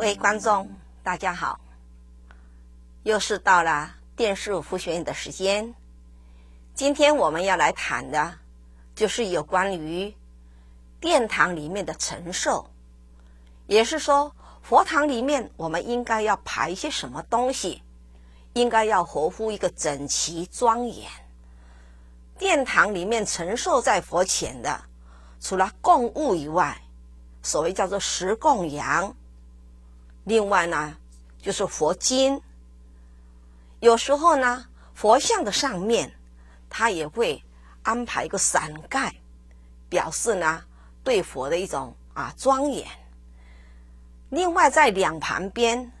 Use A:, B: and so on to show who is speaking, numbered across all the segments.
A: 位观众大家好，又是到了电视佛学院的时间。今天我们要来谈的就是有关于殿堂里面的陈设，也是说佛堂里面我们应该要排一些什么东西，应该要合乎一个整齐庄严。殿堂里面陈设在佛前的，除了供物以外，所谓叫做十供养，另外呢就是佛经。有时候呢佛像的上面他也会安排一个伞盖，表示呢对佛的一种庄严。另外在两旁边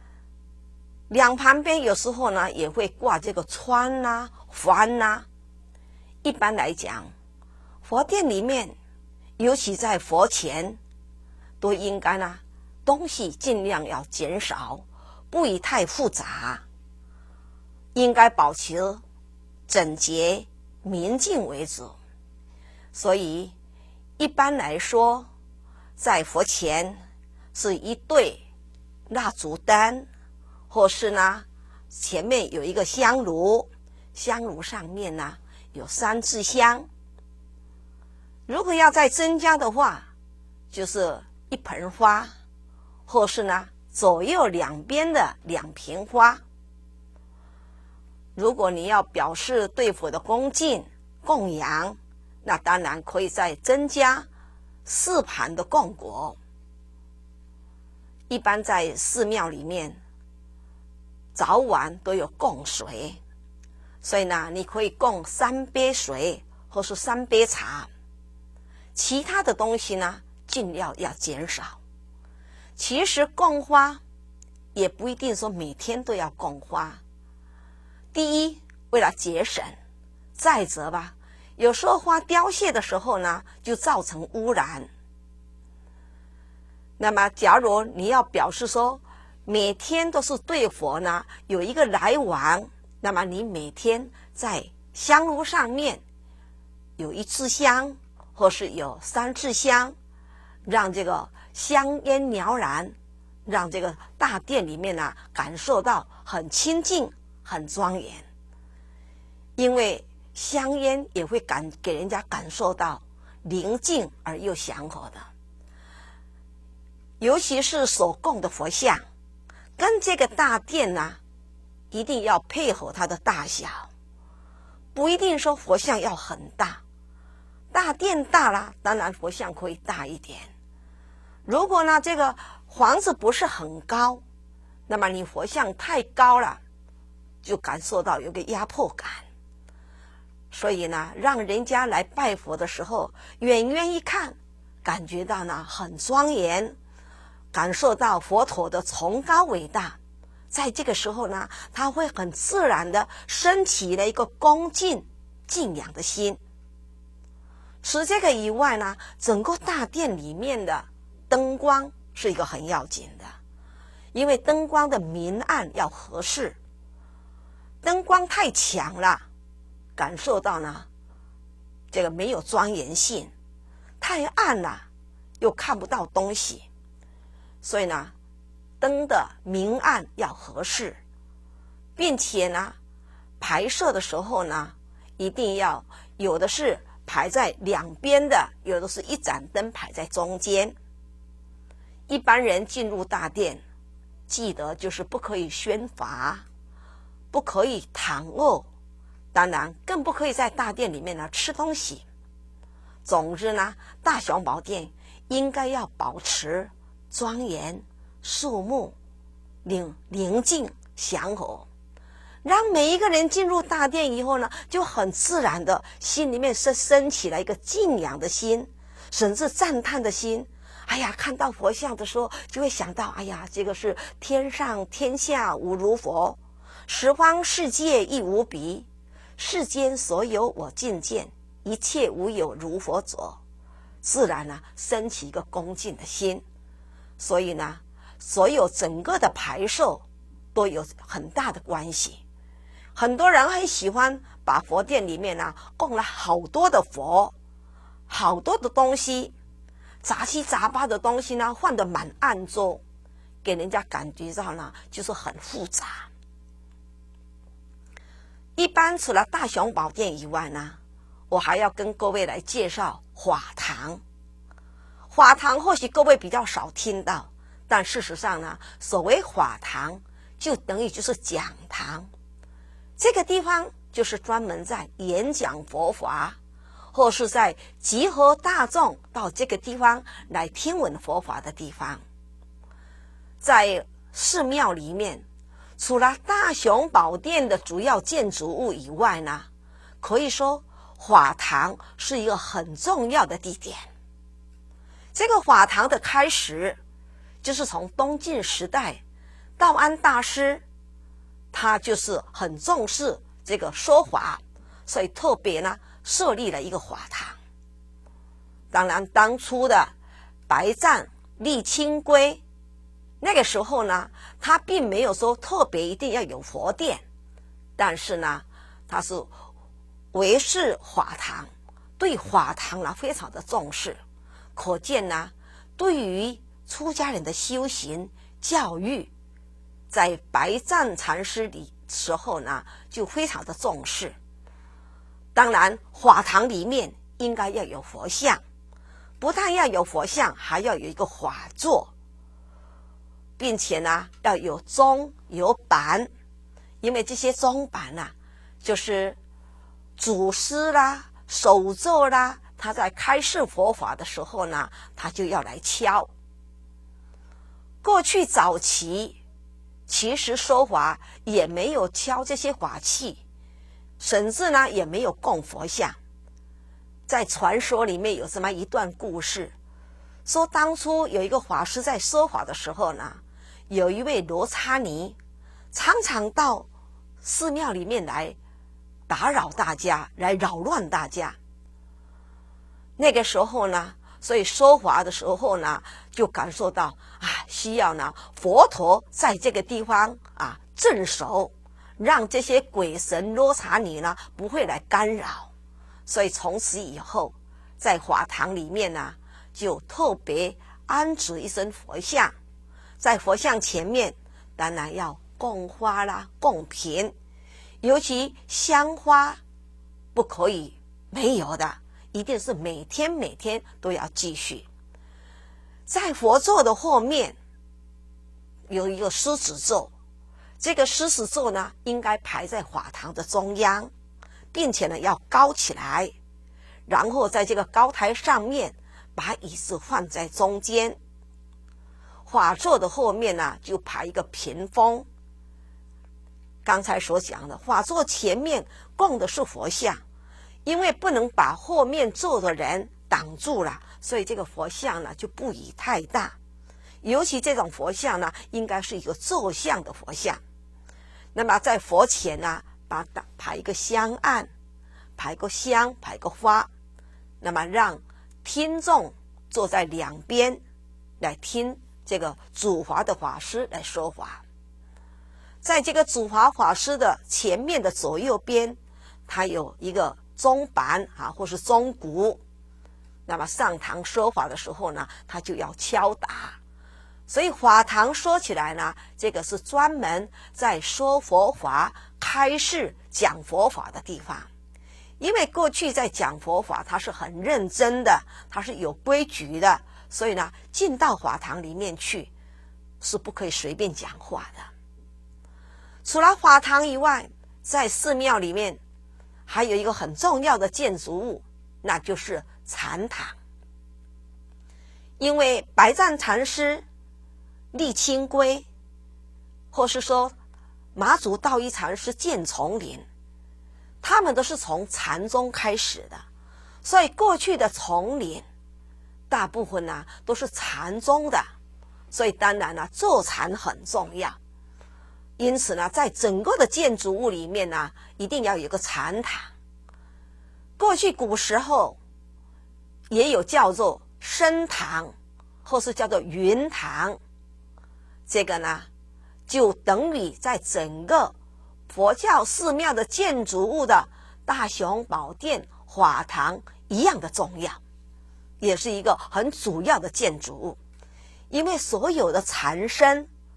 A: 有时候呢也会挂这个幡啊幡啊。一般来讲，佛殿里面尤其在佛前都应该呢东西尽量要减少，不宜太复杂，应该保持整洁明净为主。所以一般来说，在佛前是一对蜡烛灯，或是呢前面有一个香炉，香炉上面呢有三支香。如果要再增加的话，就是一盆花，或是呢左右两边的两瓶花。如果你要表示对佛的恭敬供养，那当然可以再增加4盘的供果。一般在寺庙里面早晚都有供水，所以呢你可以供3杯水或是3杯茶。其他的东西呢尽量要减少。其实供花也不一定说每天都要供花，第一为了节省，再者吧有时候花凋谢的时候呢就造成污染。那么假如你要表示说每天都是对佛呢有一个来往，那么你每天在香炉上面有1支香，或是有3支香，让这个香烟袅然，让这个大殿里面呢感受到很清净很庄严。因为香烟也会给人家感受到宁静而又祥和的。尤其是所供的佛像跟这个大殿呢一定要配合它的大小，不一定说佛像要很大，大殿大了当然佛像可以大一点。如果呢这个房子不是很高，那么你佛像太高了，就感受到有个压迫感。所以呢让人家来拜佛的时候，远远一看感觉到呢很庄严，感受到佛陀的崇高伟大。在这个时候呢他会很自然的升起了一个恭敬敬仰的心。除这个以外呢，整个大殿里面的灯光是一个很要紧的，因为灯光的明暗要合适。灯光太强了，感受到呢这个没有庄严性，太暗了又看不到东西。所以呢灯的明暗要合适，并且呢排设的时候呢一定要有的是排在两边的，有的是一盏灯排在中间。一般人进入大殿记得就是不可以喧哗，不可以躺卧，当然更不可以在大殿里面呢吃东西。总之呢大雄宝殿应该要保持庄严肃穆宁静祥和，让每一个人进入大殿以后呢就很自然的心里面升起来一个敬仰的心，甚至赞叹的心。哎呀看到佛像的时候就会想到，哎呀这个是天上天下无如佛，十方世界亦无比，世间所有我尽见，一切无有如佛者。自然呢升起一个恭敬的心。所以呢所有整个的排设都有很大的关系。很多人很喜欢把佛殿里面呢供了好多的佛，好多的东西，杂七杂八的东西呢放得满案桌， 给人家感觉到呢，就是很复杂。一般除了大雄宝殿以外呢，我还要跟各位来介绍法堂。法堂或许各位比较少听到，但事实上呢，所谓法堂就等于就是讲堂。这个地方就是专门在演讲佛法，或是在集合大众到这个地方来听闻佛法的地方。在寺庙里面，除了大雄宝殿的主要建筑物以外呢，可以说法堂是一个很重要的地点。这个法堂的开始就是从东晋时代，道安大师他就是很重视这个说法，所以特别呢设立了一个法堂。当然当初的白湛立清规那个时候呢，他并没有说特别一定要有佛殿，但是呢他是维持法堂，对法堂呢非常的重视，可见呢对于出家人的修行教育，在白湛禅师里时候呢就非常的重视。当然法堂里面应该要有佛像，不但要有佛像，还要有一个法座，并且呢要有钟有板，因为这些钟板啊就是祖师啦首座啦，他在开示佛法的时候呢他就要来敲。过去早期其实说法也没有敲这些法器，甚至呢也没有供佛像。在传说里面有这么一段故事，说当初有一个法师在说法的时候呢，有一位罗刹尼常常到寺庙里面来打扰大家，来扰乱大家。那个时候呢，所以说法的时候呢就感受到需要呢佛陀在这个地方镇守，让这些鬼神罗刹尼呢不会来干扰。所以从此以后在法堂里面呢就特别安置一尊佛像，在佛像前面当然要供花啦供品，尤其香花不可以没有的，一定是每天都要继续。在佛座的后面有一个狮子座，这个狮子座呢应该排在法堂的中央，并且呢要高起来，然后在这个高台上面把椅子放在中间。法座的后面呢就排一个屏风。刚才所讲的法座前面供的是佛像，因为不能把后面坐的人挡住了，所以这个佛像呢就不宜太大。尤其这种佛像呢应该是一个坐像的佛像。那么在佛前呢排一个香案，排个香，排个花，那么让听众坐在两边来听这个主法的法师来说法。在这个主法法师的前面的左右边，它有一个钟板或是钟鼓，那么上堂说法的时候呢他就要敲打。所以法堂说起来呢，这个是专门在说佛法开示讲佛法的地方。因为过去在讲佛法它是很认真的，它是有规矩的，所以呢进到法堂里面去是不可以随便讲话的。除了法堂以外，在寺庙里面还有一个很重要的建筑物，那就是禅堂。因为白湛禅师立清规，或是说马祖道一禅师建丛林，他们都是从禅宗开始的，所以过去的丛林大部分呢都是禅宗的，所以当然呢坐禅很重要。因此呢在整个的建筑物里面呢一定要有个禅堂。过去古时候也有叫做升堂或是叫做云堂，这个呢就等于在整个佛教寺庙的建筑物的大雄宝殿法堂一样的重要，也是一个很主要的建筑物。因为所有的禅僧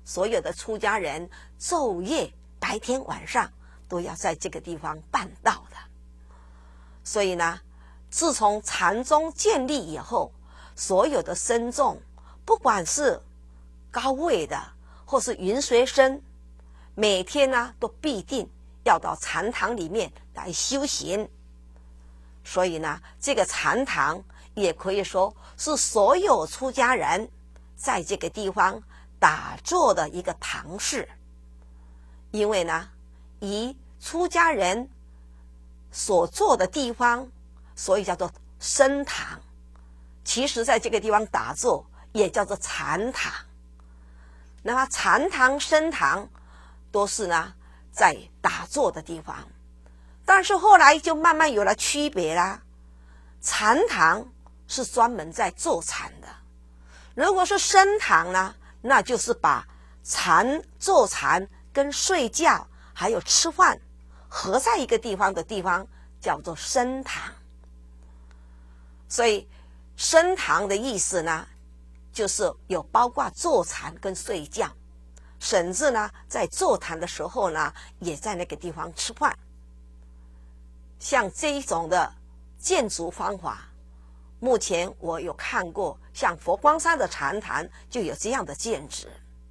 A: 所有的出家人昼夜白天晚上都要在这个地方办道的。所以呢，自从禅宗建立以后，所有的僧众，不管是高位的或是云随僧，每天呢都必定要到禅堂里面来修行。所以呢，这个禅堂也可以说是所有出家人在这个地方打坐的一个堂室。因为呢，以出家人所坐的地方，所以叫做僧堂。其实在这个地方打坐也叫做禅堂。那么禅堂、僧堂都是呢在打坐的地方，但是后来就慢慢有了区别啦。禅堂是专门在坐禅的，如果是僧堂呢，那就是把坐禅跟睡觉还有吃饭合在一个地方的地方叫做僧堂。所以僧堂的意思呢，就是有包括坐禅跟睡觉，甚至呢在坐禅的时候呢也在那个地方吃饭。像这一种的建筑方法，目前我有看过，像佛光山的禅堂就有这样的建制。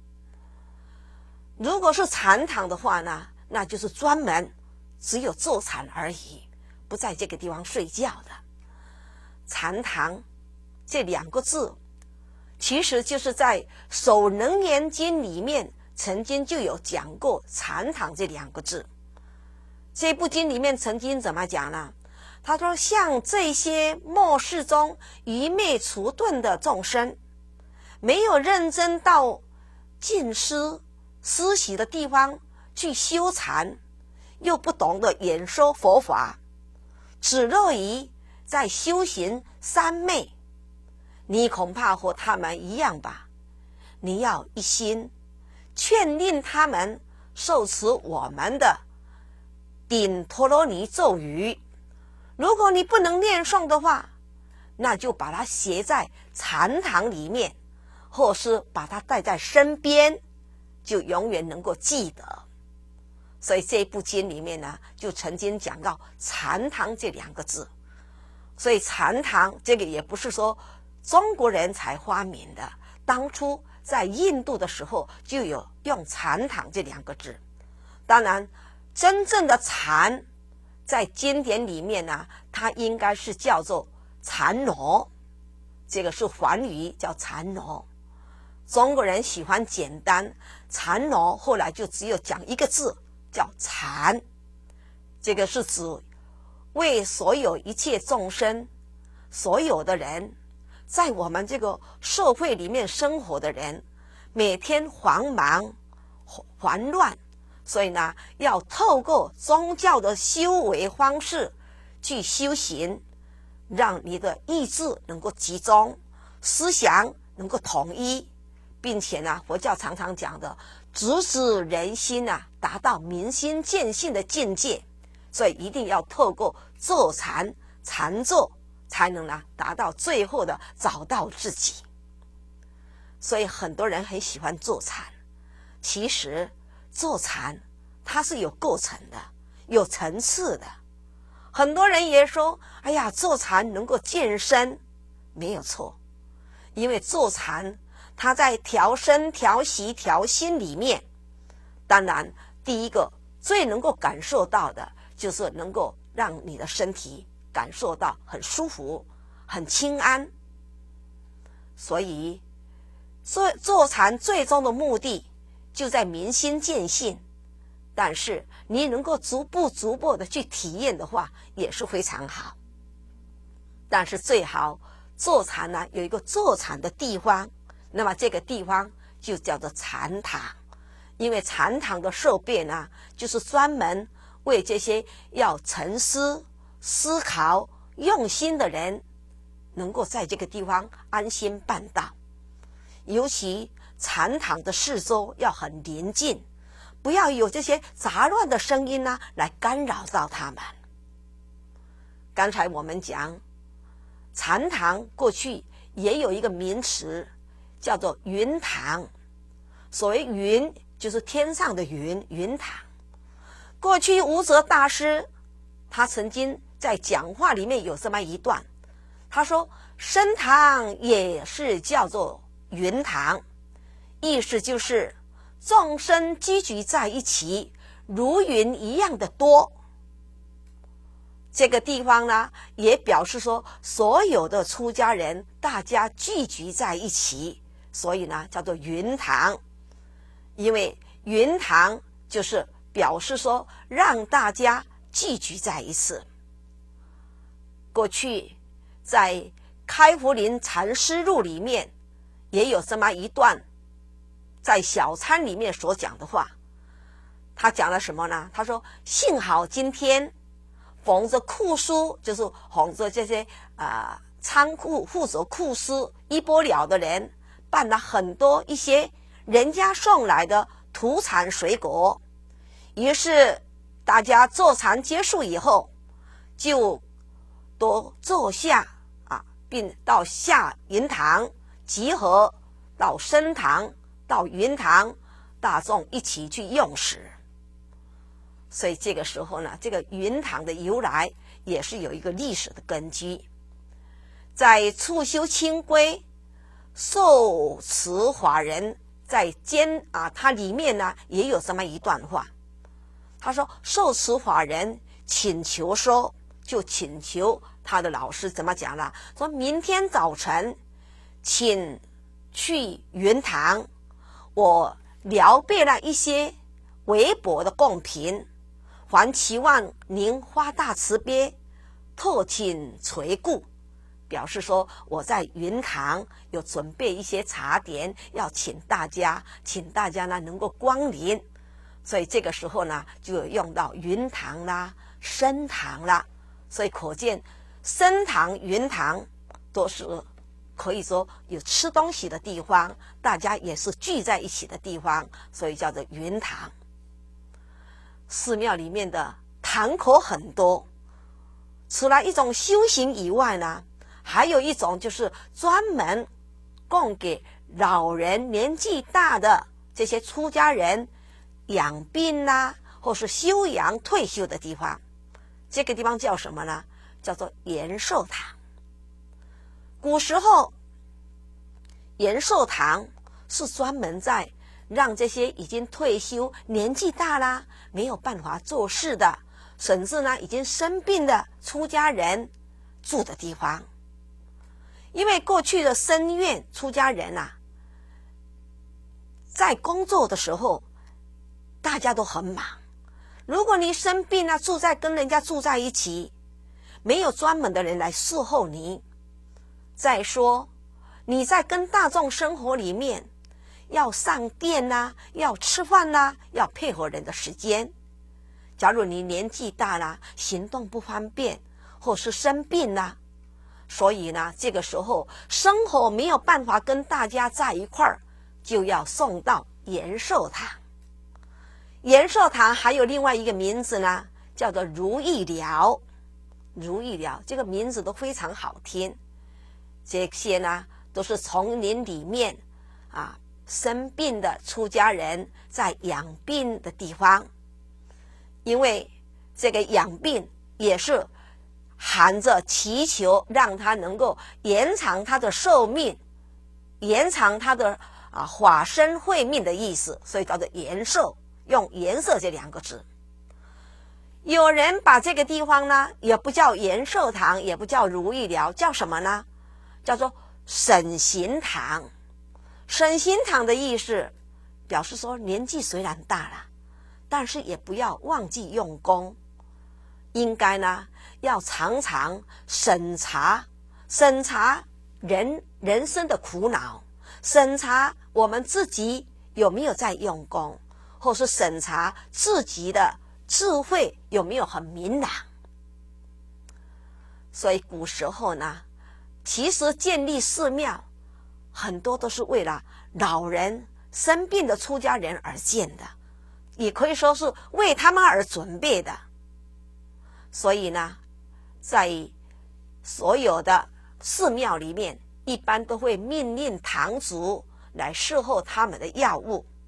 A: 如果是禅堂的话呢，那就是专门只有坐禅而已，不在这个地方睡觉的。禅堂这两个字其实就是在《守楞严经》里面曾经就有讲过禅堂这两个字。这部经里面曾经怎么讲呢？他说，像这些末世中愚昧迟钝的众生，没有认真到静思思习的地方去修禅，又不懂得演说佛法，只乐于在修行三昧，你恐怕和他们一样吧。你要一心劝令他们受持我们的顶陀罗尼咒语。如果你不能念诵的话，那就把它写在禅堂里面，或是把它带在身边，就永远能够记得。所以这部经里面呢，就曾经讲到禅堂这两个字。所以禅堂这个也不是说中国人才发明的，当初在印度的时候就有用禅堂这两个字。当然真正的禅在经典里面呢，它应该是叫做禅罗，这个是梵语叫禅罗。中国人喜欢简单，禅罗后来就只有讲一个字叫禅，这个是指为所有一切众生，所有的人，在我们这个社会里面生活的人，每天繁忙烦乱，所以呢，要透过宗教的修为方式去修行，让你的意志能够集中，思想能够统一，并且呢，佛教常常讲的直指人心啊，达到明心见性的境界。所以一定要透过坐禅、禅坐，才能呢达到最后的找到自己。所以很多人很喜欢坐禅，其实坐禅它是有构成的，有层次的。很多人也说，哎呀，坐禅能够健身，没有错。因为坐禅它在调身、调息、调心里面，当然第一个最能够感受到的就是能够让你的身体感受到很舒服、很清安。所以坐禅最终的目的就在明心见性，但是你能够逐步的去体验的话，也是非常好。但是最好坐禅呢，有一个坐禅的地方，那么这个地方就叫做禅堂。因为禅堂的设备呢，就是专门为这些要沉思、思考、用心的人，能够在这个地方安心办道。尤其禅堂的四周要很宁静，不要有这些杂乱的声音呢来干扰到他们。刚才我们讲禅堂过去也有一个名词叫做云堂， 所谓云就是天上的云，云堂。过去无责大师他曾经在讲话里面有这么一段，他说僧堂也是叫做云堂，意思就是众生聚集在一起，如云一样的多。这个地方呢，也表示说所有的出家人大家聚集在一起，所以呢叫做云堂。因为云堂就是表示说让大家聚集在一起。过去在开福林禅师录里面也有这么一段，在小餐里面所讲的话，他讲了什么呢？他说幸好今天逢着库书，就是逢着这些仓库负责库书一波了的人，办了很多一些人家送来的土产水果，于是大家坐禅结束以后，就都坐下并到下云堂集合，到僧堂到云堂，大众一起去用食。所以这个时候呢，这个云堂的由来也是有一个历史的根基。在处修清规受持法人在它里面呢也有这么一段话，他说受持法人请求说，就请求他的老师怎么讲呢？说明天早晨请去云堂，我聊备了一些微薄的贡品，还期望您发大慈悲，特请垂顾。表示说我在云堂有准备一些茶点，要请大家呢能够光临。所以这个时候呢就有用到云堂啦、僧堂啦，所以可见僧堂云堂都是可以说有吃东西的地方，大家也是聚在一起的地方，所以叫做云堂。寺庙里面的堂口很多，除了一种修行以外呢，还有一种就是专门供给老人年纪大的这些出家人养病或是休养退休的地方。这个地方叫什么呢？叫做延寿堂。古时候延寿堂是专门在让这些已经退休年纪大啦，没有办法做事的，甚至呢已经生病的出家人住的地方。因为过去的僧院出家人在工作的时候大家都很忙，如果你生病跟人家住在一起，没有专门的人来伺候你。再说你在跟大众生活里面要上店要吃饭要配合人的时间。假如你年纪大了，行动不方便，或是生病所以呢这个时候生活没有办法跟大家在一块儿，就要送到延寿堂。延寿堂还有另外一个名字呢，叫做如意寮。如意寮这个名字都非常好听，这些呢都是丛林里面生病的出家人在养病的地方。因为这个养病也是含着祈求让他能够延长他的寿命，延长他的法身慧命的意思，所以叫做延寿，用延寿这两个字。有人把这个地方呢也不叫延寿堂，也不叫如意寮，叫什么呢？叫做省行堂。省行堂的意思表示说年纪虽然大了，但是也不要忘记用功，应该呢要常常审查人生的苦恼，审查我们自己有没有在用功，或是审查自己的智慧有没有很明朗。所以古时候呢，其实建立寺庙很多都是为了老人生病的出家人而建的，也可以说是为他们而准备的。所以呢，在所有的寺庙里面，一般都会命令堂主来侍候他们的药物。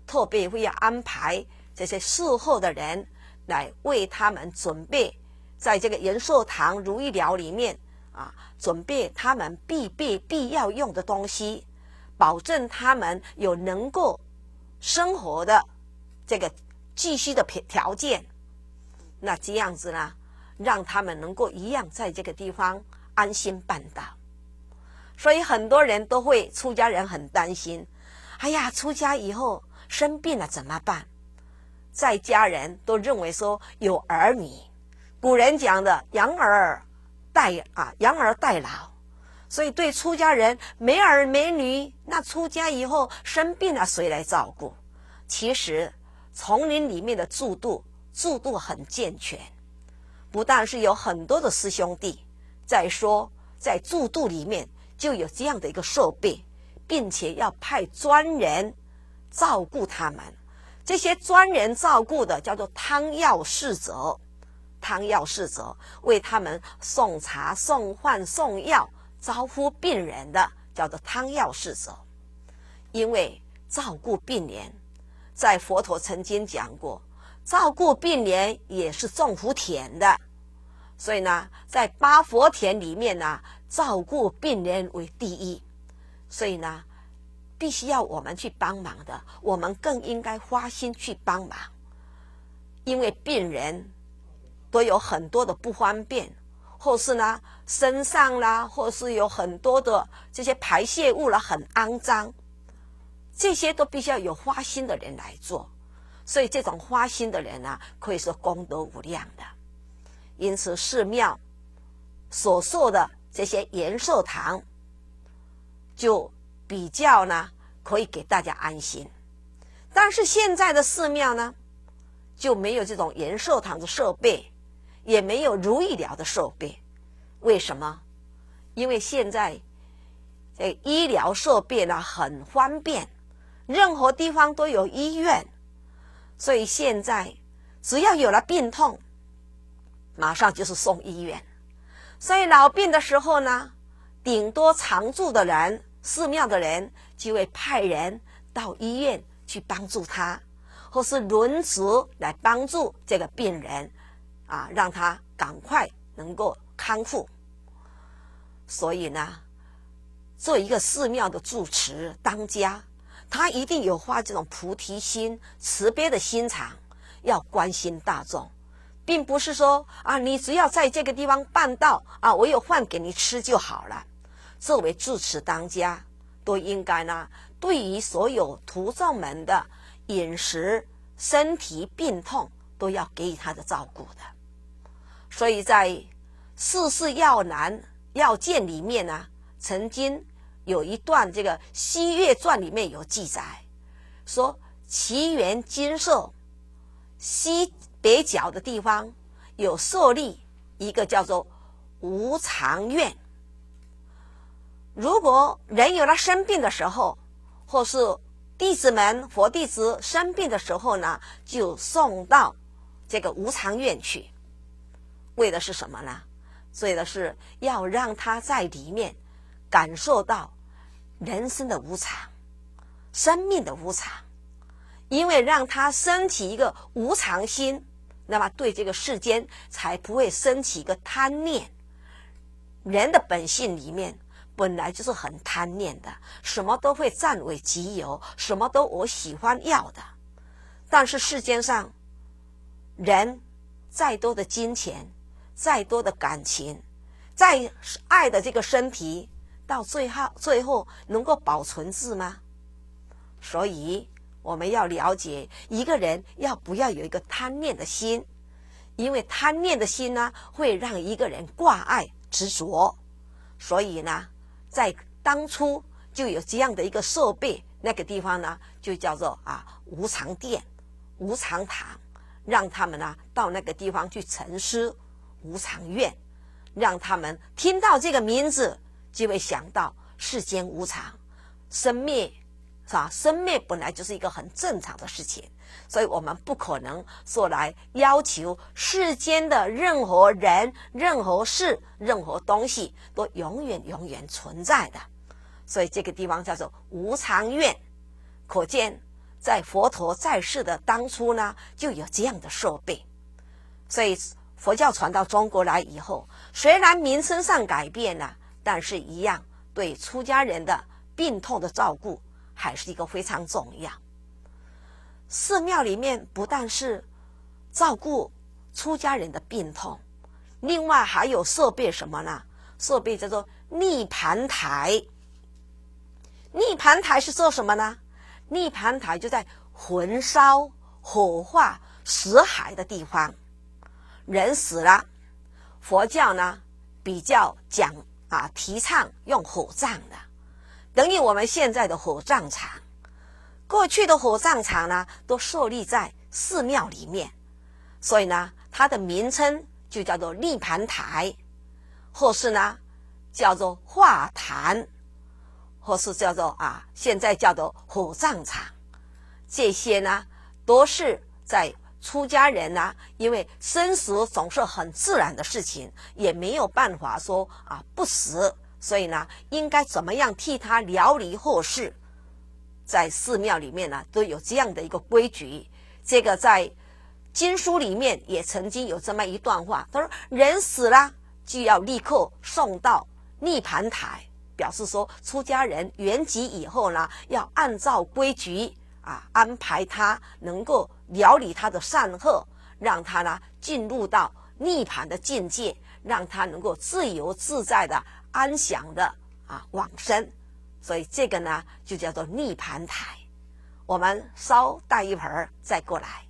A: 特别会要安排这些事后的人来为他们准备，在这个延寿堂如意寮里面准备他们必要用的东西，保证他们有能够生活的这个继续的条件。那这样子呢，让他们能够一样在这个地方安心办道。所以很多人都会，出家人很担心，哎呀，出家以后生病了怎么办？在家人都认为说有儿女，古人讲的养儿待老，所以对出家人没儿没女，那出家以后生病了谁来照顾？其实丛林里面的制度很健全，不但是有很多的师兄弟，再说在制度里面就有这样的一个设备，并且要派专人照顾他们。这些专人照顾的叫做汤药侍者，汤药侍者为他们送茶送饭送药招呼病人的叫做汤药侍者。因为照顾病人，在佛陀曾经讲过，照顾病人也是种福田的，所以呢，在八佛田里面呢，照顾病人为第一，所以呢，必须要我们去帮忙的，我们更应该花心去帮忙。因为病人都有很多的不方便，或是呢身上啦，或是有很多的这些排泄物啦很肮脏，这些都必须要有花心的人来做。所以这种花心的人可以说功德无量的。因此寺庙所设的这些延寿堂就比较呢可以给大家安心。但是现在的寺庙呢就没有这种延寿堂的设备，也没有如意寮的设备。为什么？因为现在医疗设备呢很方便，任何地方都有医院，所以现在只要有了病痛，马上就是送医院。所以老病的时候呢，顶多常住的人，寺庙的人就会派人到医院去帮助他，或是轮值来帮助这个病人让他赶快能够康复。所以呢，做一个寺庙的住持当家，他一定有发这种菩提心、慈悲的心肠，要关心大众，并不是说你只要在这个地方办道我有饭给你吃就好了。作为住持当家，都应该呢，对于所有徒众们的饮食、身体病痛都要给予他的照顾的。所以在世事要难要见里面呢，曾经有一段这个《西岳传》里面有记载，说奇缘金舍西北角的地方有设立一个叫做无常院。如果人有了生病的时候，或是弟子们佛弟子生病的时候呢，就送到这个无常院去。为的是什么呢？为的是要让他在里面感受到人生的无常，生命的无常。因为让他升起一个无常心，那么对这个世间才不会升起一个贪念。人的本性里面本来就是很贪念的，什么都会占为己有，什么都我喜欢要的。但是世间上人再多的金钱，再多的感情，再爱的这个身体，到最后能够保存住吗？所以我们要了解一个人要不要有一个贪念的心，因为贪念的心呢，会让一个人挂碍执着。所以呢，在当初就有这样的一个设备，那个地方呢就叫做无常殿、无常堂，让他们呢到那个地方去沉思无常院，让他们听到这个名字就会想到世间无常，生灭生灭本来就是一个很正常的事情，所以我们不可能说来要求世间的任何人、任何事、任何东西都永远存在的。所以这个地方叫做无常院。可见在佛陀在世的当初呢，就有这样的设备。所以佛教传到中国来以后，虽然名称上改变了，但是一样对出家人的病痛的照顾还是一个非常重要。寺庙里面不但是照顾出家人的病痛，另外还有设备什么呢？设备叫做涅盘台。涅盘台是做什么呢？涅盘台就在焚烧、火化、死海的地方。人死了，佛教呢比较提倡用火葬的，等于我们现在的火葬场。过去的火葬场呢，都设立在寺庙里面，所以呢，它的名称就叫做涅盘台，或是呢叫做化坛，或是叫做现在叫做火葬场。这些呢，都是在出家人呢，因为生死总是很自然的事情，也没有办法说不死，所以呢，应该怎么样替他料理后事，在寺庙里面呢都有这样的一个规矩。这个在经书里面也曾经有这么一段话，他说人死了就要立刻送到涅盘台，表示说出家人圆寂以后呢，要按照规矩安排他能够料理他的善恶，让他呢进入到涅盘的境界，让他能够自由自在的安详的往生。所以这个呢就叫做涅盘台。我们稍待一会儿再过来。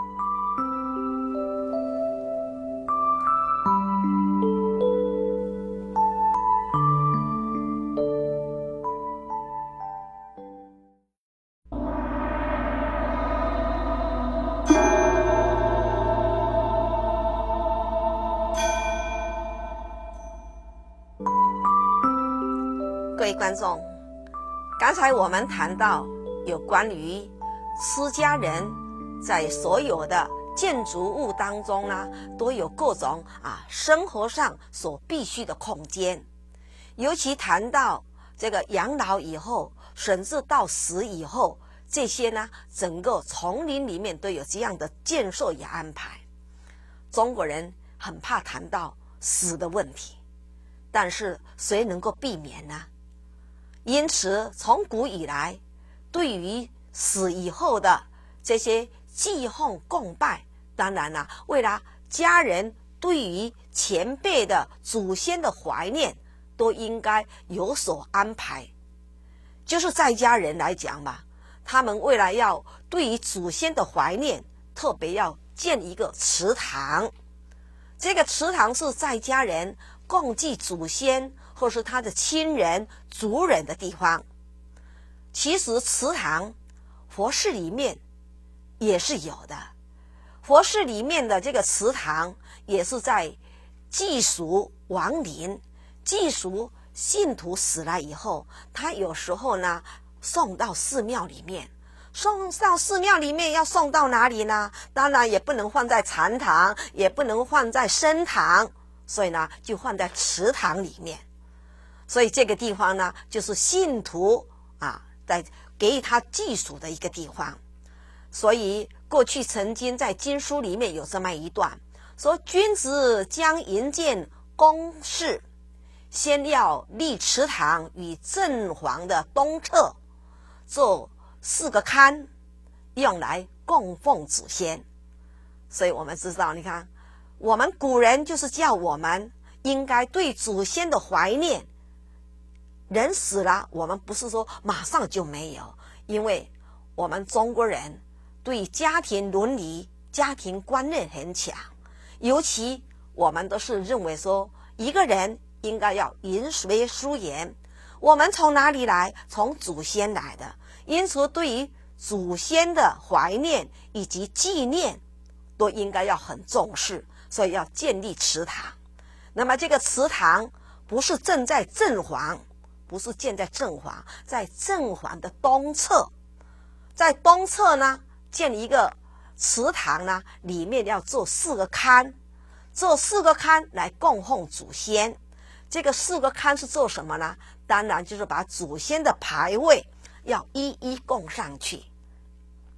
A: 各位观众，刚才我们谈到有关于出家人在所有的建筑物当中呢，都有各种生活上所必须的空间，尤其谈到这个养老以后，甚至到死以后，这些呢整个丛林里面都有这样的建设与安排。中国人很怕谈到死的问题，但是谁能够避免呢？因此从古以来，对于死以后的这些祭奉供拜，当然了，为了家人对于前辈的祖先的怀念，都应该有所安排。就是在家人来讲嘛，他们为了要对于祖先的怀念，特别要建一个祠堂。这个祠堂是在家人供祭祖先或是他的亲人族人的地方。其实祠堂佛寺里面也是有的，佛寺里面的这个祠堂也是在祭赎亡灵，祭赎信徒死了以后，他有时候呢送到寺庙里面。送到寺庙里面要送到哪里呢？当然也不能放在禅堂，也不能放在僧堂，所以呢就放在祠堂里面。所以这个地方呢，就是信徒在给予他祭属的一个地方。所以过去曾经在经书里面有这么一段，说君子将营建宫室，先要立祠堂与正房的东侧，做4个龛，用来供奉祖先。所以我们知道，你看我们古人就是叫我们应该对祖先的怀念。人死了，我们不是说马上就没有，因为我们中国人对家庭伦理、家庭观念很强，尤其我们都是认为说一个人应该要饮水思源。我们从哪里来？从祖先来的，因此对于祖先的怀念以及纪念都应该要很重视，所以要建立祠堂。那么这个祠堂不是建在正房，不是建在正房，在正房的东侧。在东侧呢建一个祠堂呢，里面要做4个龛，做4个龛来供奉祖先。这个4个龛是做什么呢？当然就是把祖先的牌位要一一供上去。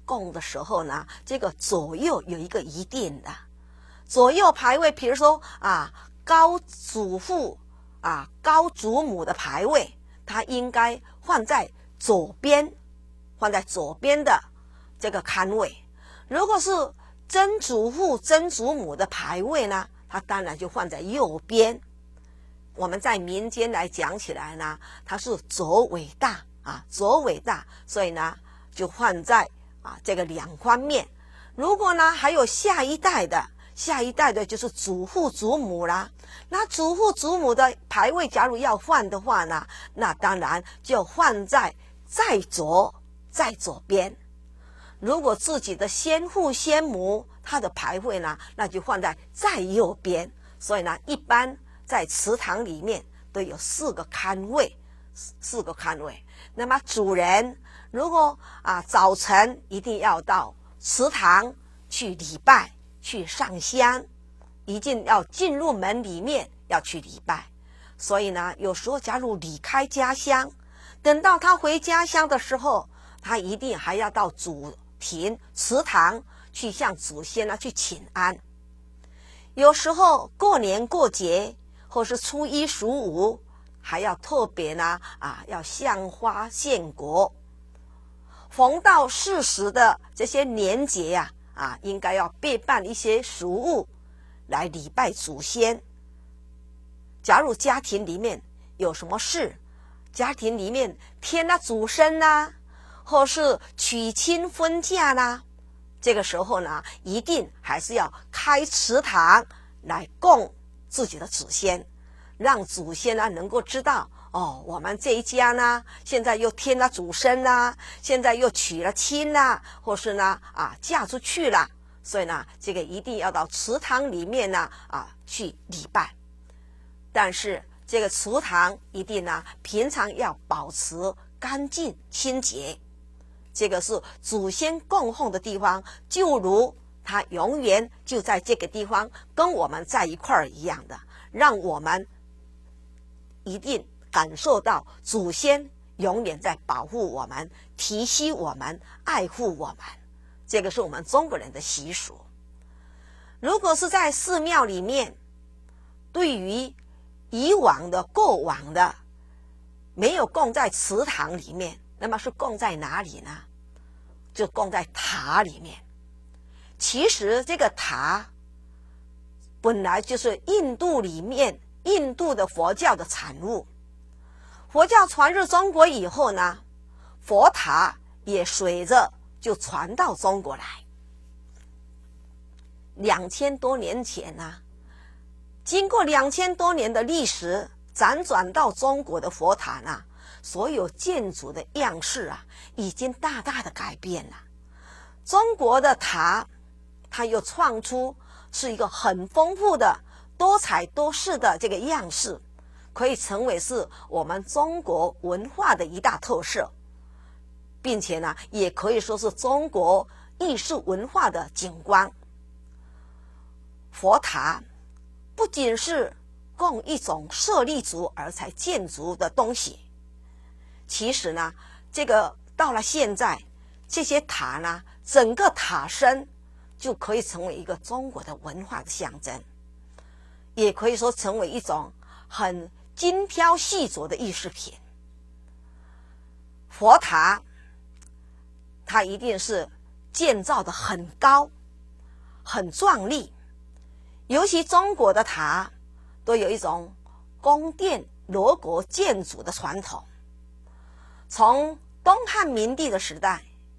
A: 供的时候呢，这个左右有一个一定的左右牌位，比如说高祖父高祖母的牌位，它应该放在左边的这个龛位。如果是曾祖父曾祖母的牌位呢，它当然就放在右边。我们在民间来讲起来呢，它是左尾大左尾大，所以呢就放在这个两方面。如果呢还有下一代的就是祖父祖母啦，那祖父祖母的牌位假如要换的话呢，那当然就换在左边。如果自己的先父先母他的牌位呢，那就放在右边。所以呢，一般在祠堂里面都有4个龛位。那么主人如果早晨一定要到祠堂去礼拜，去上香，一定要进入门里面要去礼拜。所以呢，有时候假如离开家乡，等到他回家乡的时候，他一定还要到主庭祠堂去向祖先去请安。有时候过年过节或是初一十五，还要特别呢要献花献果。逢到40的这些年节应该要备办一些食物来礼拜祖先。假如家庭里面有什么事，家庭里面添了祖生或是娶亲婚嫁这个时候呢，一定还是要开祠堂来供自己的祖先，让祖先能够知道我们这一家呢现在又添了祖生现在又娶了亲或是呢嫁出去了。所以呢，这个一定要到祠堂里面去礼拜。但是这个祠堂一定平常要保持干净清洁。这个是祖先供奉的地方，就如他永远就在这个地方跟我们在一块儿一样的，让我们一定感受到祖先永远在保护我们，提携我们，爱护我们。这个是我们中国人的习俗。如果是在寺庙里面，对于以往的过往的没有供在祠堂里面，那么是供在哪里呢？就供在塔里面。其实这个塔本来就是印度的佛教的产物。佛教传入中国以后呢，佛塔也随着就传到中国来。2000多年前经过2000多年的历史，辗转到中国的佛塔所有建筑的样式已经大大的改变了。中国的塔它又创出是一个很丰富的多彩多式的这个样式，可以成为是我们中国文化的一大特色，并且呢也可以说是中国艺术文化的景观。佛塔不仅是供一种舍利族而才建筑的东西，其实呢这个到了现在，这些塔呢整个塔身就可以成为一个中国的文化的象征，也可以说成为一种很精挑细琢的艺术品。佛塔它一定是建造的很高很壮丽，尤其中国的塔都有一种宫殿罗国建筑的传统。从东汉明帝的时代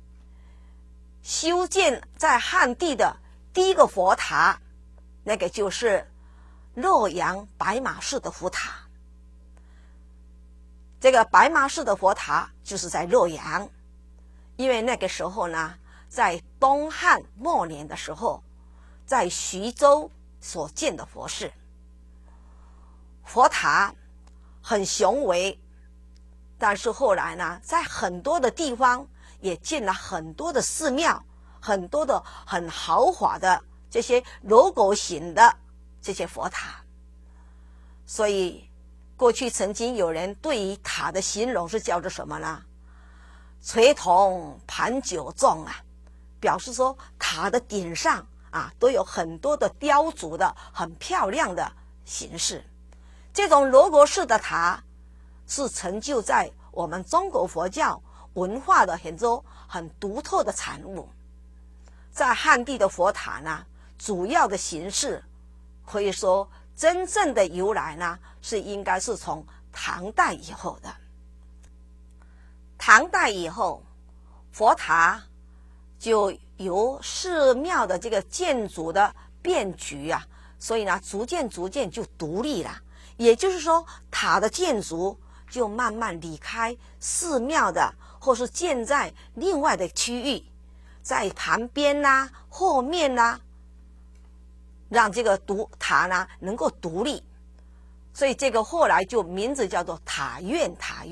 A: 修建在汉地的第一个佛塔，那个就是洛阳白马寺的佛塔。这个白马寺的佛塔就是在洛阳，因为那个时候呢，在东汉末年的时候，在徐州所建的佛寺。佛塔很雄伟，但是后来呢，在很多的地方也建了很多的寺庙，很多的很豪华的这些楼阁型的这些佛塔。所以过去曾经有人对于塔的形容是叫做什么呢？垂桐盘九重表示说塔的顶上都有很多的雕琢的很漂亮的形式。这种罗罗式的塔是成就在我们中国佛教文化的很独特的产物。在汉地的佛塔呢，主要的形式可以说真正的由来呢，应该是从唐代以后的。唐代以后，佛塔就由寺庙的这个建筑的变局所以呢，逐渐就独立了。也就是说，塔的建筑就慢慢离开寺庙的，或是建在另外的区域，在旁边后面让这个塔呢能够独立。所以这个后来就名字叫做塔院。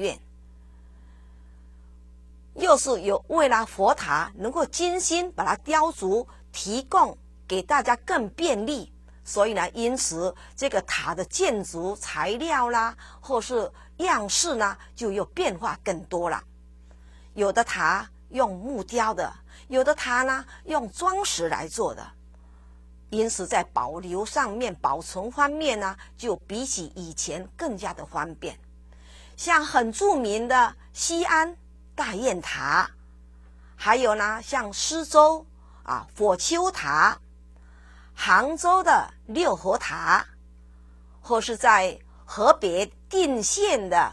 A: 又是为了佛塔能够精心把它雕琢，提供给大家更便利，所以呢，因此这个塔的建筑材料或是样式呢，就又变化更多了。有的塔用木雕的，有的塔呢用装饰来做的，因此在保留上面、保存方面呢，就比起以前更加的方便。像很著名的西安大雁塔，还有呢像施州火丘塔，杭州的六合塔，或是在河北定县的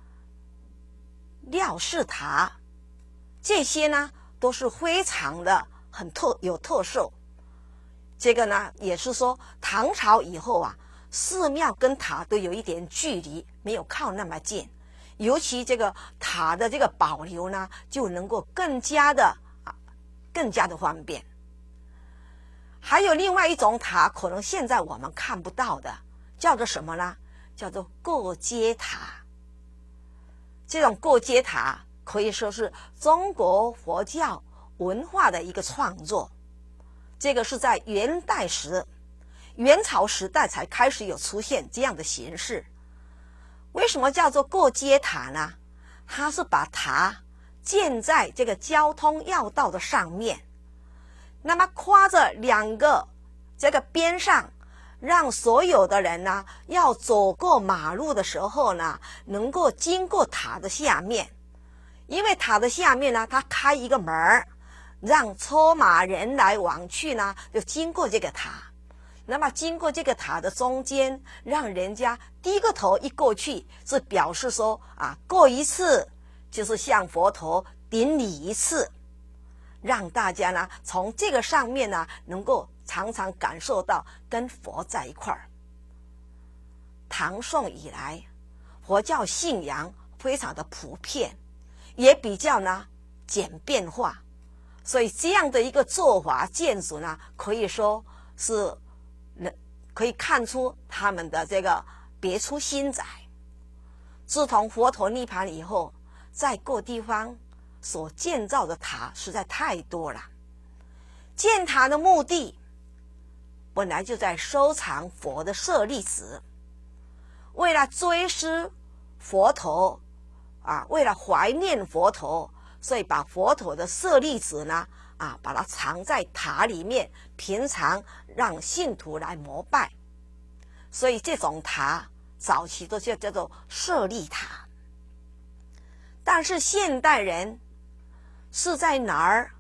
A: 廖氏塔，这些呢都是非常的有特色。这个呢也是说唐朝以后寺庙跟塔都有一点距离，没有靠那么近，尤其这个塔的这个保留呢，就能够更加的方便。还有另外一种塔，可能现在我们看不到的，叫做什么呢？叫做过街塔。这种过街塔可以说是中国佛教文化的一个创作。这个是在元朝时代才开始有出现这样的形式。为什么叫做过街塔呢？它是把塔建在这个交通要道的上面，那么跨着两个这个边上，让所有的人呢要走过马路的时候呢，能够经过塔的下面。因为塔的下面呢，它开一个门儿，让车马人来往去呢，就经过这个塔。那么经过这个塔的中间，让人家低个头一过去，是表示说过一次就是向佛陀顶礼一次，让大家呢从这个上面呢能够常常感受到跟佛在一块儿。唐宋以来，佛教信仰非常的普遍，也比较呢简便化，所以这样的一个做法建筑呢，可以说是可以看出他们的这个别出心裁。自从佛陀涅槃以后，在各地方所建造的塔实在太多了。建塔的目的本来就在收藏佛的舍利子，为了追思佛陀为了怀念佛陀，所以把佛陀的舍利子呢把它藏在塔里面，平常让信徒来膜拜。所以这种塔早期都叫做舍利塔。但是现代人是在哪儿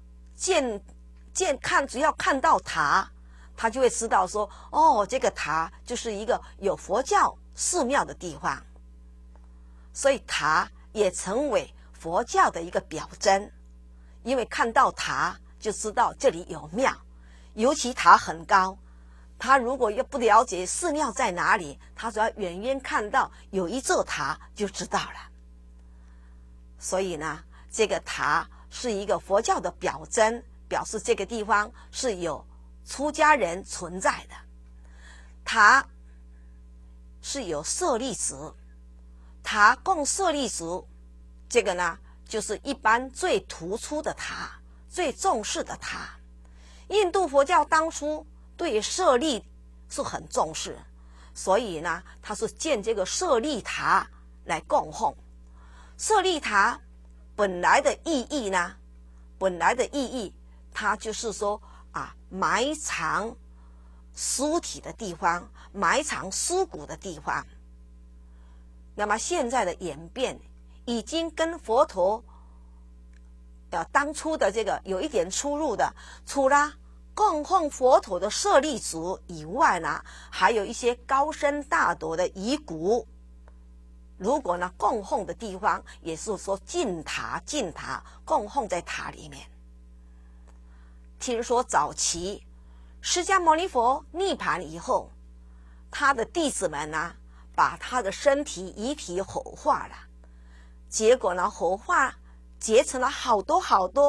A: 只要看到塔，他就会知道说，这个塔就是一个有佛教寺庙的地方。所以塔也成为佛教的一个表征，因为看到塔就知道这里有庙，尤其塔很高，他如果又不了解寺庙在哪里，他只要远远看到有一座塔就知道了。所以呢，这个塔是一个佛教的表征，表示这个地方是有出家人存在的。塔是有舍利子，塔供舍利子，这个呢就是一般最突出的塔，最重视的塔。印度佛教当初对舍利是很重视，所以呢它是建这个舍利塔来供奉。舍利塔本来的意义， 它就是说埋藏尸体的地方，埋藏尸骨的地方。那么现在的演变已经跟佛陀当初的这个有一点出入的，除了供奉佛陀的舍利子以外呢，还有一些高深大德的遗骨。如果呢供奉的地方也是说进塔供奉在塔里面。听说早期释迦牟尼佛涅槃以后，他的弟子们呢把他的身体遗体火化了，结果呢火化结成了好多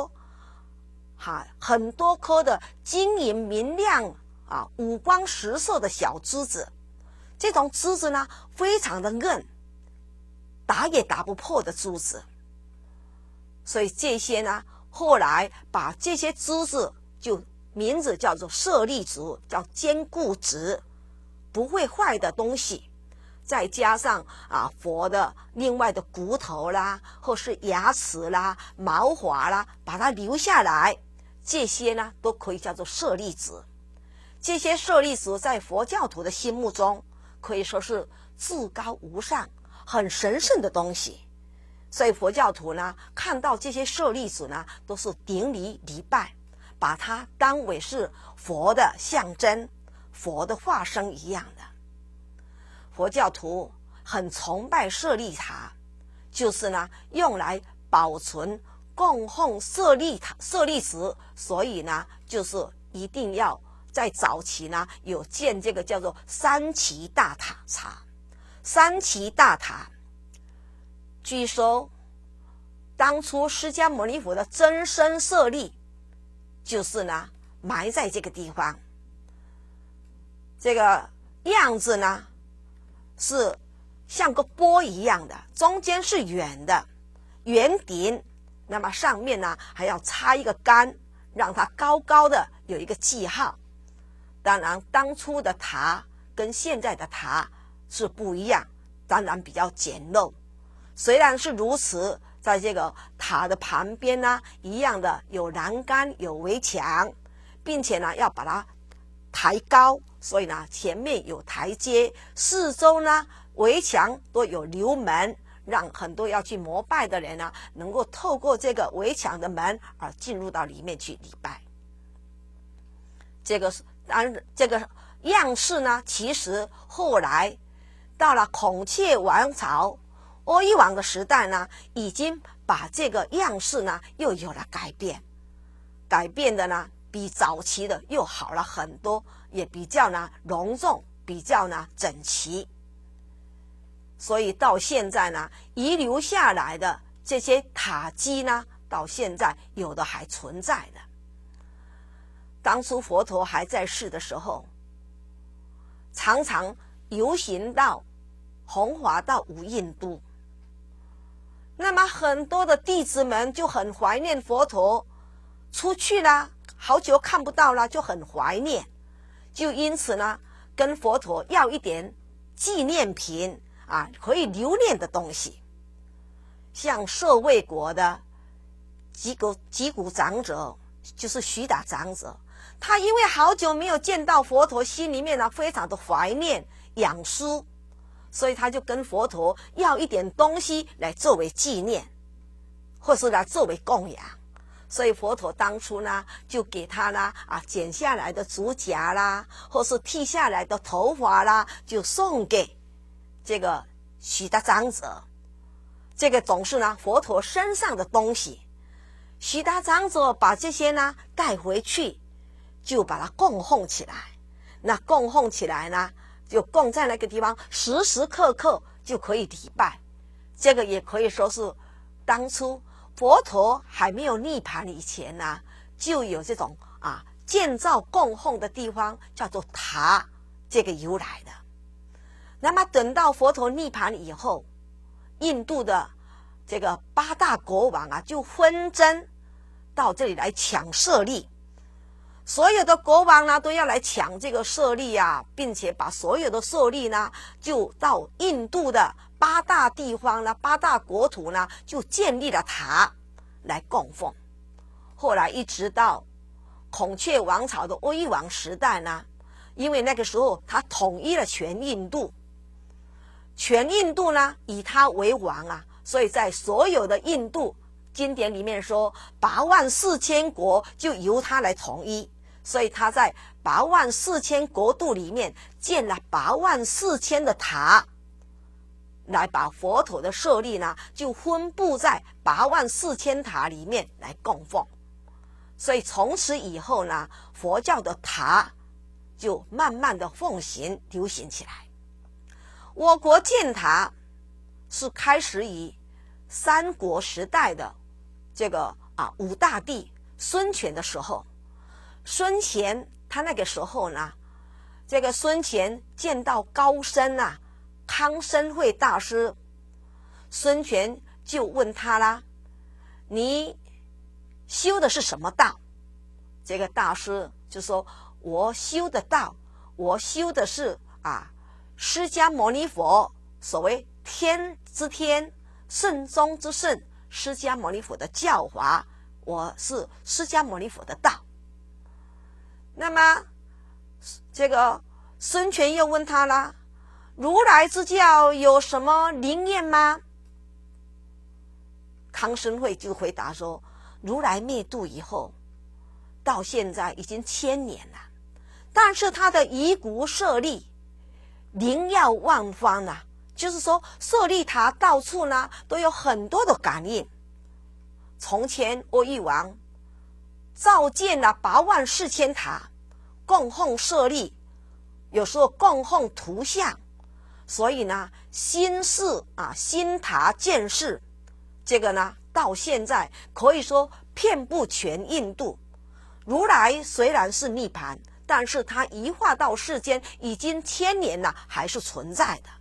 A: 很多颗的晶莹明亮五光十色的小珠子。这种珠子呢非常的硬，打也打不破的珠子。所以这些呢后来把这些珠子就名字叫做舍利子，叫坚固质，不会坏的东西。再加上佛的另外的骨头啦，或是牙齿啦、毛发啦，把它留下来，这些呢都可以叫做舍利子。这些舍利子在佛教徒的心目中可以说是至高无上、很神圣的东西。所以佛教徒呢看到这些舍利子呢都是顶礼礼拜，把它当为是佛的象征、佛的化身一样的。佛教徒很崇拜舍利塔，就是呢用来保存供奉舍利子，所以呢就是一定要在早期呢有建这个叫做三奇大塔刹。三奇大塔据说当初释迦牟尼佛的真身舍利就是呢埋在这个地方，这个样子呢是像个钵一样的，中间是圆的圆顶，那么上面呢还要插一个杆，让它高高的有一个记号。当然当初的塔跟现在的塔是不一样，当然比较简陋。虽然是如此，在这个塔的旁边呢一样的有栏杆有围墙，并且呢要把它抬高，所以呢前面有台阶，四周呢围墙都有流门，让很多要去膜拜的人呢能够透过这个围墙的门而进入到里面去礼拜。这个样式呢其实后来到了孔雀王朝阿育王的时代呢，已经把这个样式呢又有了改变的呢比早期的又好了很多，也比较呢隆重，比较呢整齐。所以到现在呢遗留下来的这些塔基呢，到现在有的还存在的。当初佛陀还在世的时候，常常游行到弘华到无印度，那么很多的弟子们就很怀念佛陀，出去啦好久看不到了，就很怀念，就因此呢跟佛陀要一点纪念品可以留念的东西。像舍卫国的吉古长者，就是须达长者，他因为好久没有见到佛陀，心里面呢非常的怀念仰思，所以他就跟佛陀要一点东西来作为纪念，或是来作为供养。所以佛陀当初呢就给他呢剪下来的指甲啦，或是剃下来的头发啦，就送给这个须达长者。这个总是呢佛陀身上的东西，须达长者把这些呢带回去，就把它供奉起来。那供奉起来呢就供在那个地方，时时刻刻就可以礼拜。这个也可以说是当初佛陀还没有涅槃以前呢，就有这种建造供奉的地方叫做塔，这个由来的。那么等到佛陀涅槃以后，印度的这个八大国王就纷争到这里来抢舍利，所有的国王呢都要来抢这个舍利并且把所有的舍利呢就到印度的八大地方呢、八大国土呢就建立了塔来供奉。后来一直到孔雀王朝的威王时代呢，因为那个时候他统一了全印度，全印度呢以他为王啊，所以在所有的印度经典里面说84000国就由他来统一，所以他在84000国度里面建了84000的塔，来把佛陀的舍利呢就分布在84000塔里面来供奉。所以从此以后呢，佛教的塔就慢慢的奉行流行起来。我国建塔是开始于三国时代的这个五大帝孙权的时候，孙权他那个时候呢，这个孙权见到高僧啊康生会大师，孙权就问他啦，你修的是什么道？这个大师就说，我修的道，我修的是释迦牟尼佛，所谓天之天，圣中之圣，释迦牟尼佛的教法，我是释迦牟尼佛的道。那么这个孙权又问他啦，如来之教有什么灵验吗？康生会就回答说，如来灭度以后到现在已经1000年了，但是他的遗骨舍利灵耀万方啊，就是说舍利塔到处呢都有很多的感应。从前阿育王造建了84000塔，供奉舍利，有时候供奉图像，所以呢新寺新塔建寺，这个呢到现在可以说遍布全印度。如来虽然是涅槃，但是他一化到世间已经1000年了，还是存在的。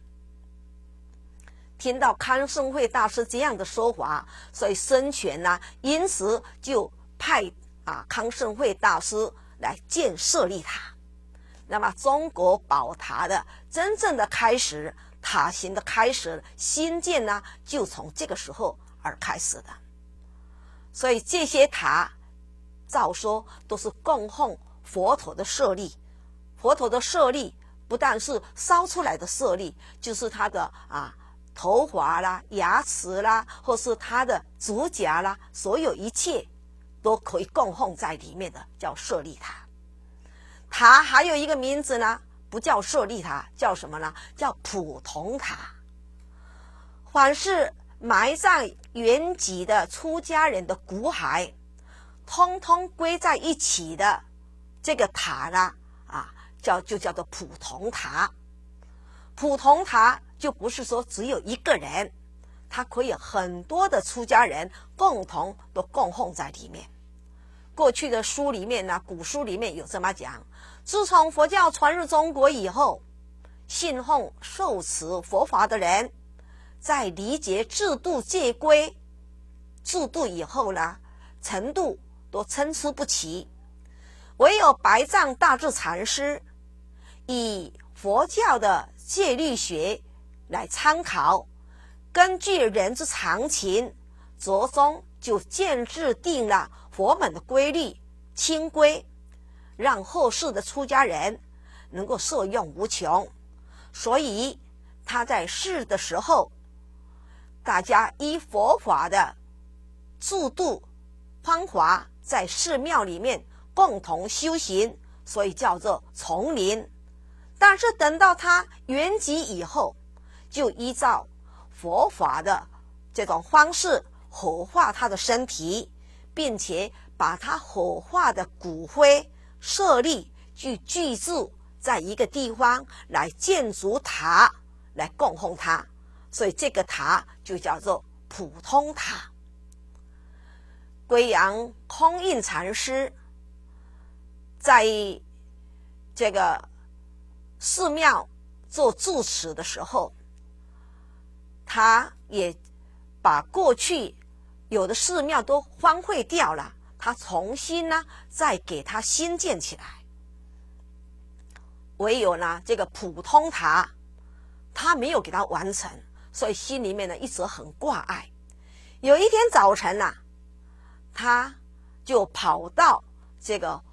A: 听到康生会大师这样的说法，所以孙权呢因此就派康生会大师来建舍利塔。那么中国宝塔的真正的开始，塔形的开始兴建呢，就从这个时候而开始的。所以这些塔照说都是供奉佛陀的舍利，佛陀的舍利不但是烧出来的舍利，就是他的头发啦、牙齿啦，或是他的指甲啦，所有一切都可以供奉在里面的，叫舍利塔。塔还有一个名字呢，不叫舍利塔，叫什么呢？叫普通塔。凡是埋葬原籍的出家人的骨骸，通通归在一起的这个塔呢，就叫做普通塔。普通塔就不是说只有一个人，它可以很多的出家人共同都供奉在里面。过去的书里面呢，古书里面有这么讲，自从佛教传入中国以后，信奉受持佛法的人在理解制度戒规制度以后呢，程度都参差不齐，唯有白藏大智禅师以佛教的戒律学来参考，根据人之常情，着中就建制定了佛门的规律清规，让后世的出家人能够受用无穷。所以他在世的时候，大家依佛法的制度方法在寺庙里面共同修行，所以叫做丛林。但是等到他圆寂以后，就依照佛法的这种方式火化他的身体，并且把他火化的骨灰舍利聚集在一个地方来建筑塔来供奉他，所以这个塔就叫做普通塔。贵阳空印禅师在这个寺庙做住持的时候，他也把过去有的寺庙都荒废掉了，他重新呢再给他新建起来。唯有呢这个普通塔他没有给他完成，所以心里面呢一直很挂碍。有一天早晨他就跑到这个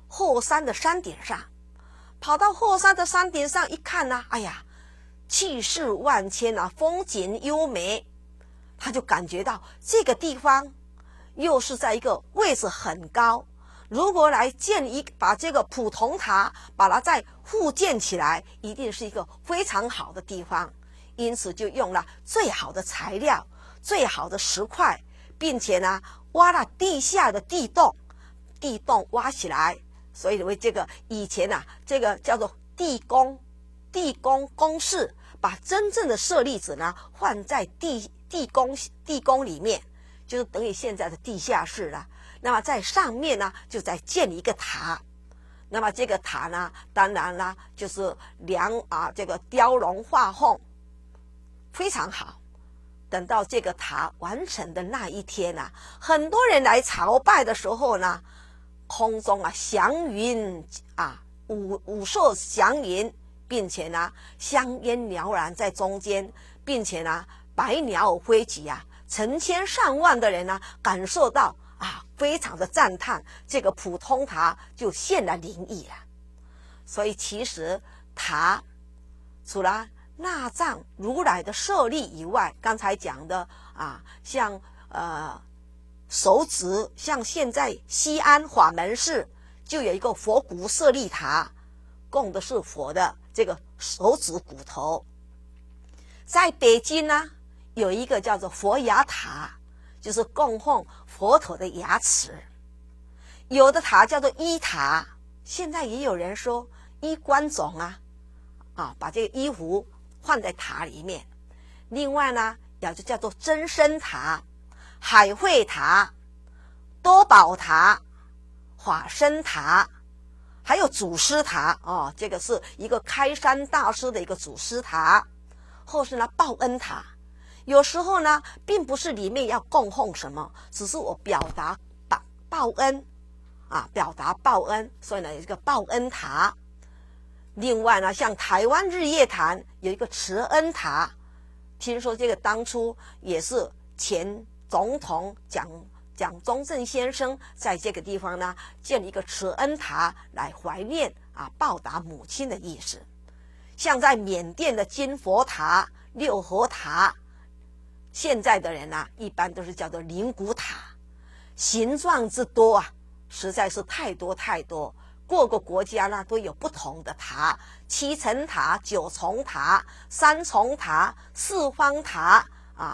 A: 后山的山顶上，跑到后山的山顶上一看呢，哎呀，气势万千啊，风景优美，他就感觉到这个地方又是在一个位置很高，如果来把这个普通塔把它再复建起来，一定是一个非常好的地方，因此就用了最好的材料，最好的石块，并且呢挖了地下的地洞挖起来，所以为这个以前啊，这个叫做地宫公室，把真正的舍利子呢换在地宫里面，就是等于现在的地下室了。那么在上面呢，就再建一个塔。那么这个塔呢，当然啦，就是这个雕龙画凤，非常好。等到这个塔完成的那一天啊，很多人来朝拜的时候呢，空中啊祥云啊，五色祥云，并且呢香烟袅然在中间，并且呢百鸟飞集啊，成千上万的人呢感受到非常的赞叹，这个普通塔就现了灵异了。所以其实塔除了纳藏如来的舍利以外，刚才讲的像手指，像现在西安法门寺就有一个佛骨舍利塔，供的是佛的这个手指骨头。在北京呢，有一个叫做佛牙塔，就是供奉佛陀的牙齿。有的塔叫做衣塔，现在也有人说衣冠冢把这个衣服放在塔里面。另外呢，就叫做真身塔、海会塔、多宝塔、法身塔，还有祖师塔这个是一个开山大师的一个祖师塔。或是呢报恩塔，有时候呢并不是里面要供奉什么，只是我表达报恩表达报恩，所以呢有一个报恩塔。另外呢，像台湾日月潭有一个慈恩塔，听说这个当初也是前总统蒋中正先生在这个地方呢建了一个慈恩塔来怀念报答母亲的意思。像在缅甸的金佛塔、六合塔，现在的人一般都是叫做灵骨塔。形状之多实在是太多，各个国家呢都有不同的塔，7层塔、9重塔、3重塔、四方塔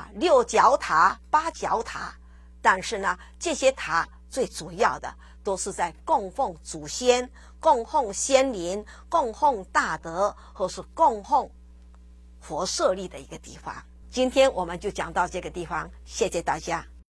A: 6角塔、8角塔。但是呢，这些塔最主要的都是在供奉祖先、供奉先灵、供奉大德，或是供奉佛舍利的一个地方。今天我们就讲到这个地方，谢谢大家。